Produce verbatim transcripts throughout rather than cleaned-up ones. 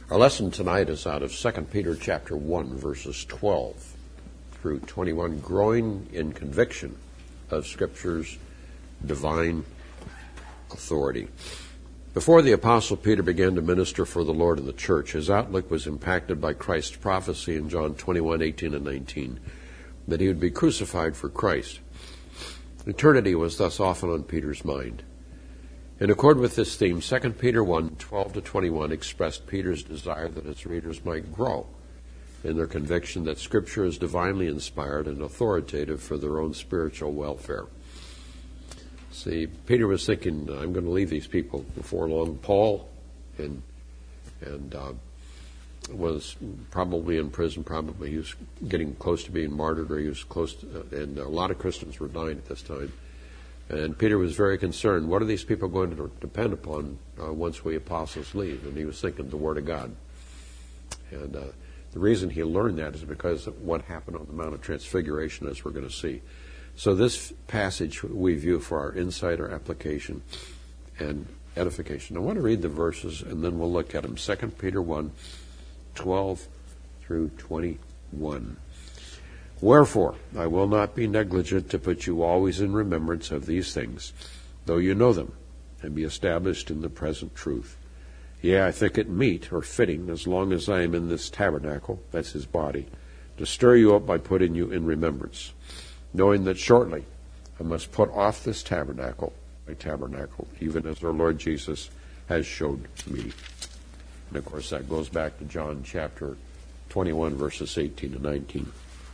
Our lesson tonight is out of Second Peter chapter one, verses twelve through twenty-one, growing in conviction of Scripture's divine authority. Before the Apostle Peter began to minister for the Lord in the church, his outlook was impacted by Christ's prophecy in John twenty-one, eighteen and nineteen, that he would be crucified for Christ. Eternity was thus often on Peter's mind. In accord with this theme, Second Peter one, twelve to twenty-one expressed Peter's desire that his readers might grow in their conviction that Scripture is divinely inspired and authoritative for their own spiritual welfare. See, Peter was thinking, I'm going to leave these people before long. Paul and and uh, was probably in prison, probably he was getting close to being martyred, or he was close to, and a lot of Christians were dying at this time. And Peter was very concerned, what are these people going to depend upon uh, once we apostles leave? And he was thinking the Word of God. And uh, the reason he learned that is because of what happened on the Mount of Transfiguration, as we're going to see. So this passage we view for our insight, our application, and edification. I want to read the verses, and then we'll look at them. Second Peter one, twelve through twenty-one. Wherefore, I will not be negligent to put you always in remembrance of these things, though you know them, and be established in the present truth. Yea, I think it meet or fitting, as long as I am in this tabernacle, that's his body, to stir you up by putting you in remembrance, knowing that shortly I must put off this tabernacle, my tabernacle, even as our Lord Jesus has showed me. And of course that goes back to John chapter twenty-one, verses eighteen and nineteen.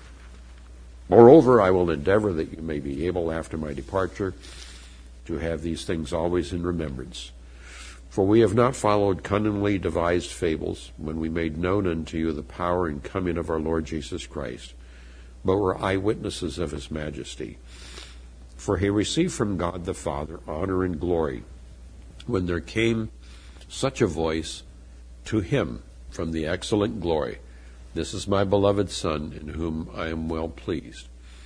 Moreover, I will endeavor that you may be able after my departure to have these things always in remembrance. For we have not followed cunningly devised fables when we made known unto you the power and coming of our Lord Jesus Christ, but were eyewitnesses of his majesty. For he received from God the Father honor and glory, when there came such a voice to him from the excellent glory, This is my beloved Son, in whom I am well pleased.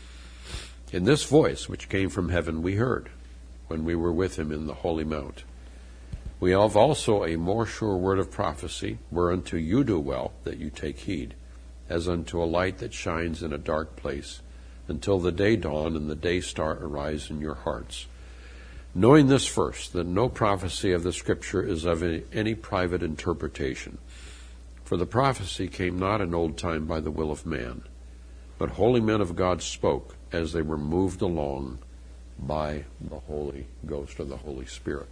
In this voice, which came from heaven, we heard, when we were with him in the holy mount. We have also a more sure word of prophecy, whereunto you do well that you take heed, as unto a light that shines in a dark place, until the day dawn and the day star arise in your hearts. Knowing this first, that no prophecy of the Scripture is of any, any private interpretation. For the prophecy came not in old time by the will of man, but holy men of God spoke as they were moved along by the Holy Ghost, or the Holy Spirit.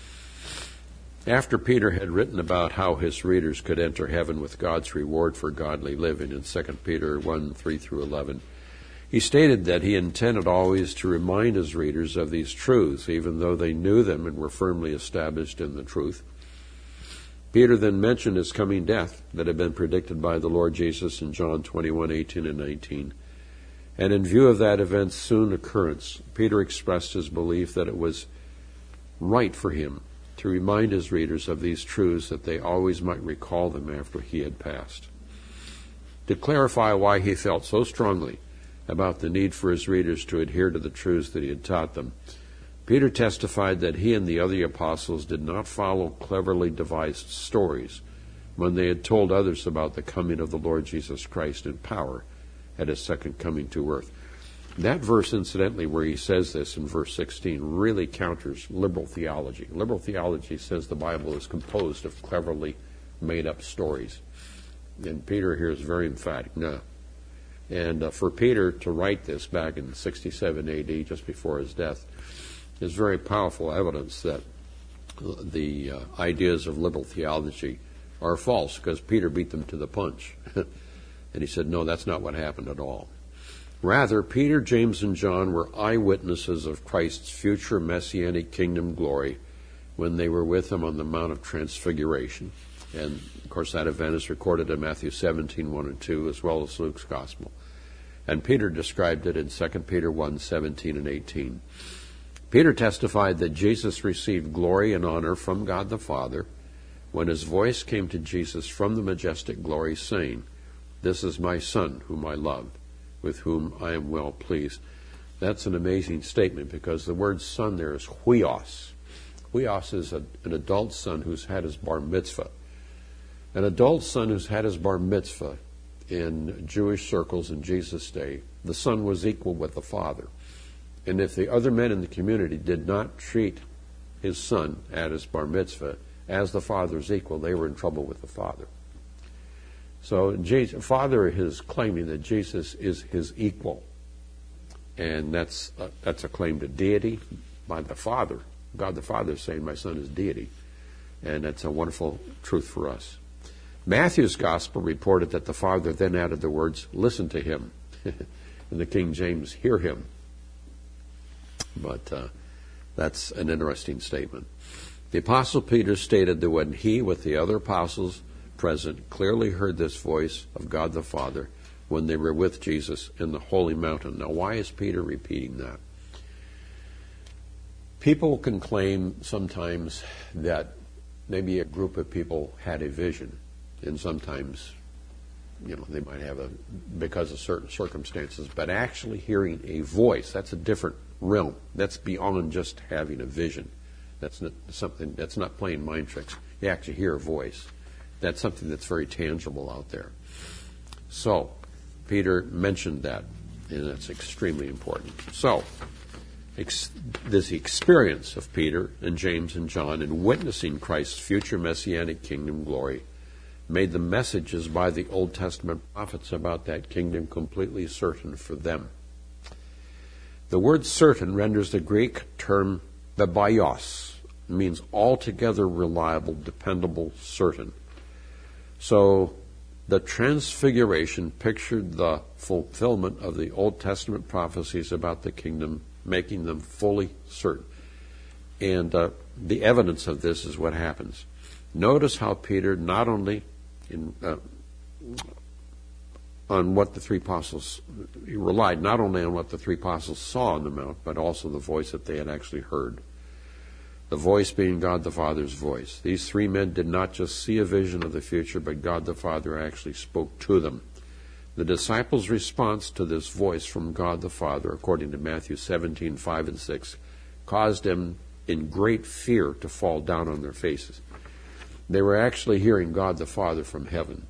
After Peter had written about how his readers could enter heaven with God's reward for godly living in Second Peter one, three through eleven, he stated that he intended always to remind his readers of these truths, even though they knew them and were firmly established in the truth. Peter then mentioned his coming death that had been predicted by the Lord Jesus in John twenty-one, eighteen and nineteen. And in view of that event's soon occurrence, Peter expressed his belief that it was right for him to remind his readers of these truths, that they always might recall them after he had passed. To clarify why he felt so strongly about the need for his readers to adhere to the truths that he had taught them, Peter testified that he and the other apostles did not follow cleverly devised stories when they had told others about the coming of the Lord Jesus Christ in power at his second coming to earth. That verse, incidentally, where he says this in verse sixteen, really counters liberal theology. Liberal theology says the Bible is composed of cleverly made-up stories. And Peter here is very emphatic. No. And uh, for Peter to write this back in sixty-seven A D, just before his death, is very powerful evidence that the uh, ideas of liberal theology are false, because Peter beat them to the punch. And he said, no, that's not what happened at all. Rather, Peter, James, and John were eyewitnesses of Christ's future messianic kingdom glory when they were with him on the Mount of Transfiguration. And, of course, that event is recorded in Matthew seventeen, one and two, as well as Luke's Gospel. And Peter described it in Second Peter one, seventeen and eighteen. Peter testified that Jesus received glory and honor from God the Father when his voice came to Jesus from the majestic glory, saying, This is my Son, whom I love, with whom I am well pleased. That's an amazing statement, because the word son there is huios. Huios is a, an adult son who's had his bar mitzvah. An adult son who's had his bar mitzvah in Jewish circles in Jesus' day, the son was equal with the father. And if the other men in the community did not treat his son at his bar mitzvah as the father's equal, they were in trouble with the father. So Jesus, Father is claiming that Jesus is his equal. And that's a, that's a claim to deity by the Father. God the Father is saying, my son is deity. And that's a wonderful truth for us. Matthew's gospel reported that the Father then added the words, listen to him. In the King James, hear him. But uh, that's an interesting statement. The Apostle Peter stated that when he, with the other apostles present, clearly heard this voice of God the Father when they were with Jesus in the holy mountain. Now, why is Peter repeating that? People can claim sometimes that maybe a group of people had a vision, and sometimes, you know, they might have a, because of certain circumstances, but actually hearing a voice, that's a different realm. That's beyond just having a vision. That's not something, that's not playing mind tricks. You actually hear a voice. That's something that's very tangible out there. So, Peter mentioned that, and that's extremely important. So, ex- this experience of Peter and James and John in witnessing Christ's future messianic kingdom glory made the messages by the Old Testament prophets about that kingdom completely certain for them. The word certain renders the Greek term bebios, means altogether reliable, dependable, certain. So the transfiguration pictured the fulfillment of the Old Testament prophecies about the kingdom, making them fully certain. And uh, the evidence of this is what happens. Notice how Peter not only in, uh, on what the three apostles, he relied not only on what the three apostles saw on the mount, but also the voice that they had actually heard. The voice being God the Father's voice. These three men did not just see a vision of the future, but God the Father actually spoke to them. The disciples' response to this voice from God the Father, according to Matthew seventeen, five and six, caused them in great fear to fall down on their faces. They were actually hearing God the Father from heaven.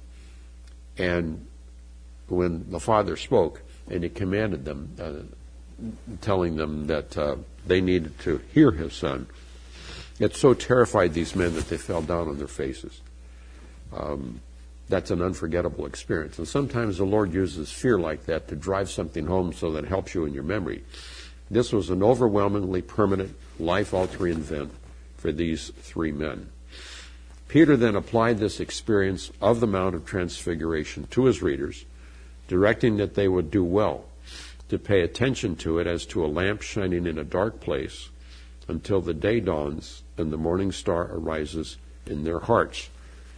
And when the Father spoke, and he commanded them, uh, telling them that uh, they needed to hear his Son, it so terrified these men that they fell down on their faces. Um, that's an unforgettable experience. And sometimes the Lord uses fear like that to drive something home so that it helps you in your memory. This was an overwhelmingly permanent, life-altering event for these three men. Peter then applied this experience of the Mount of Transfiguration to his readers, directing that they would do well to pay attention to it as to a lamp shining in a dark place until the day dawns and the morning star arises in their hearts.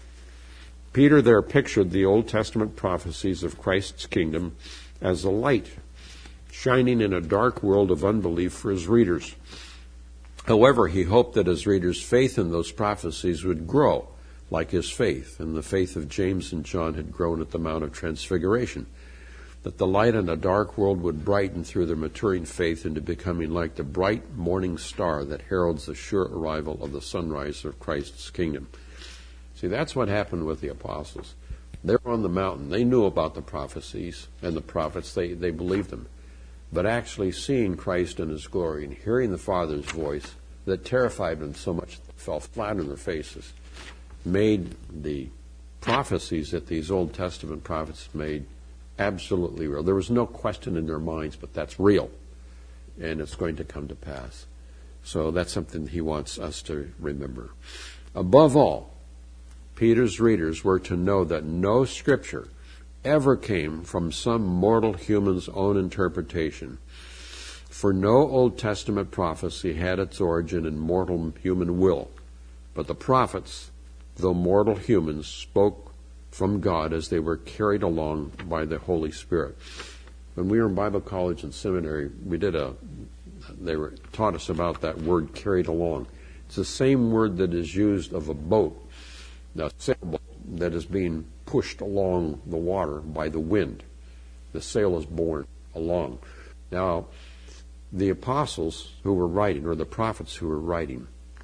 Peter there pictured the Old Testament prophecies of Christ's kingdom as a light shining in a dark world of unbelief for his readers. However, he hoped that his readers' faith in those prophecies would grow like his faith, and the faith of James and John had grown at the Mount of Transfiguration, that the light in a dark world would brighten through their maturing faith into becoming like the bright morning star that heralds the sure arrival of the sunrise of Christ's kingdom. See, that's what happened with the apostles. They were on the mountain. They knew about the prophecies and the prophets. They, they believed them. But actually seeing Christ in his glory and hearing the Father's voice that terrified them so much they fell flat on their faces made the prophecies that these Old Testament prophets made absolutely real. There was no question in their minds, but that's real, and it's going to come to pass. So that's something he wants us to remember. Above all, Peter's readers were to know that no scripture ever came from some mortal human's own interpretation, for no Old Testament prophecy had its origin in mortal human will, but the prophets, though mortal humans, spoke from God as they were carried along by the Holy Spirit. When we were in Bible college and seminary, we did a, they were taught us about that word, carried along. It's the same word that is used of a boat, a sailboat that is being pushed along the water by the wind. The sail is borne along. Now, the apostles who were writing, or the prophets who were writing,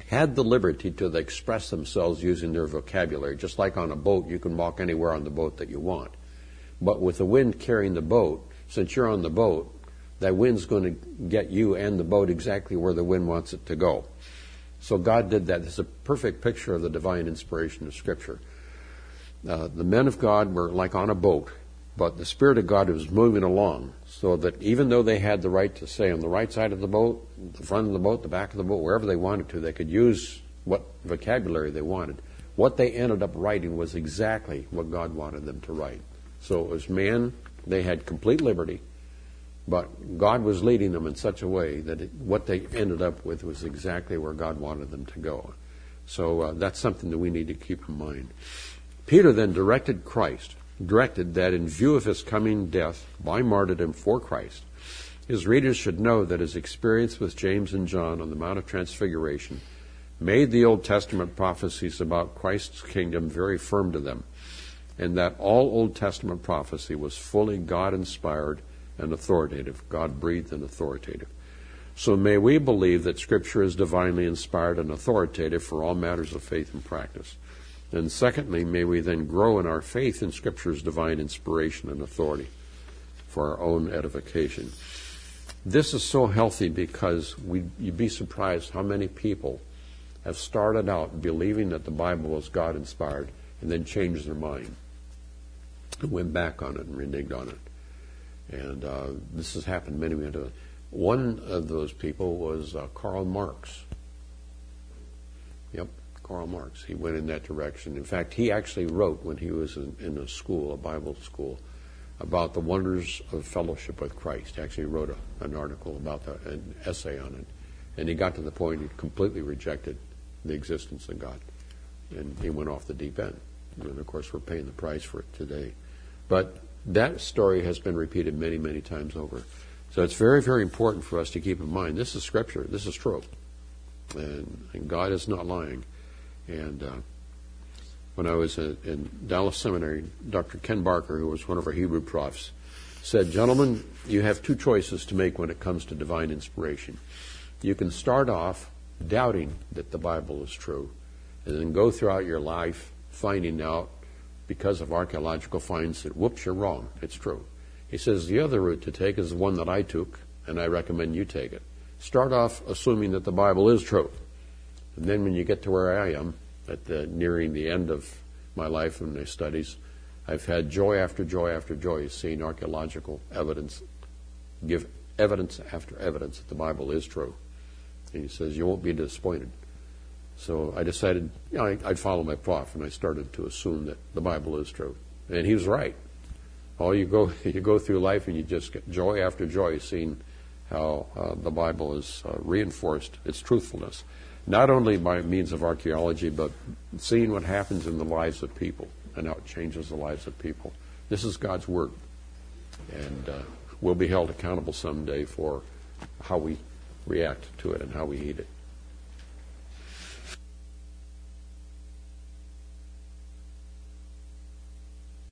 had the liberty to express themselves using their vocabulary. Just like on a boat, you can walk anywhere on the boat that you want. But with the wind carrying the boat, since you're on the boat, that wind's going to get you and the boat exactly where the wind wants it to go. So God did that. It's a perfect picture of the divine inspiration of Scripture. Uh, the men of God were like on a boat, but the Spirit of God was moving along, so that even though they had the right to say on the right side of the boat, the front of the boat, the back of the boat, wherever they wanted to, they could use what vocabulary they wanted. What they ended up writing was exactly what God wanted them to write. So it was man, they had complete liberty, but God was leading them in such a way that it, what they ended up with was exactly where God wanted them to go. So uh, that's something that we need to keep in mind. Peter then directed Christ, directed that in view of his coming death by martyrdom for Christ, his readers should know that his experience with James and John on the Mount of Transfiguration made the Old Testament prophecies about Christ's kingdom very firm to them, and that all Old Testament prophecy was fully God-inspired and authoritative, God-breathed and authoritative. So may we believe that Scripture is divinely inspired and authoritative for all matters of faith and practice. And secondly, may we then grow in our faith in Scripture's divine inspiration and authority for our own edification. This is so healthy because we, you'd be surprised how many people have started out believing that the Bible was God-inspired and then changed their mind and went back on it and reneged on it. And uh, this has happened many, many times. One of those people was uh, Karl Marx. Yep, Karl Marx. He went in that direction. In fact, he actually wrote when he was in, in a school, a Bible school, about the wonders of fellowship with Christ. He actually wrote a, an article about that, an essay on it. And he got to the point he completely rejected the existence of God. And he went off the deep end. And, of course, we're paying the price for it today. But that story has been repeated many, many times over. So it's very, very important for us to keep in mind, this is Scripture, this is true. And, and God is not lying. And uh, when I was in, in Dallas Seminary, Doctor Ken Barker, who was one of our Hebrew profs, said, gentlemen, you have two choices to make when it comes to divine inspiration. You can start off doubting that the Bible is true, and then go throughout your life finding out, because of archaeological finds, that, whoops, you're wrong. It's true. He says the other route to take is the one that I took, and I recommend you take it. Start off assuming that the Bible is true. And then when you get to where I am, at the nearing the end of my life and my studies, I've had joy after joy after joy seeing archaeological evidence give evidence after evidence that the Bible is true. And he says, you won't be disappointed. So I decided, you know, I'd follow my prof, and I started to assume that the Bible is true. And he was right. All you go, you go through life, and you just get joy after joy seeing how uh, the Bible is uh, reinforced, its truthfulness, not only by means of archaeology, but seeing what happens in the lives of people and how it changes the lives of people. This is God's Word, and uh, we'll be held accountable someday for how we react to it and how we heed it.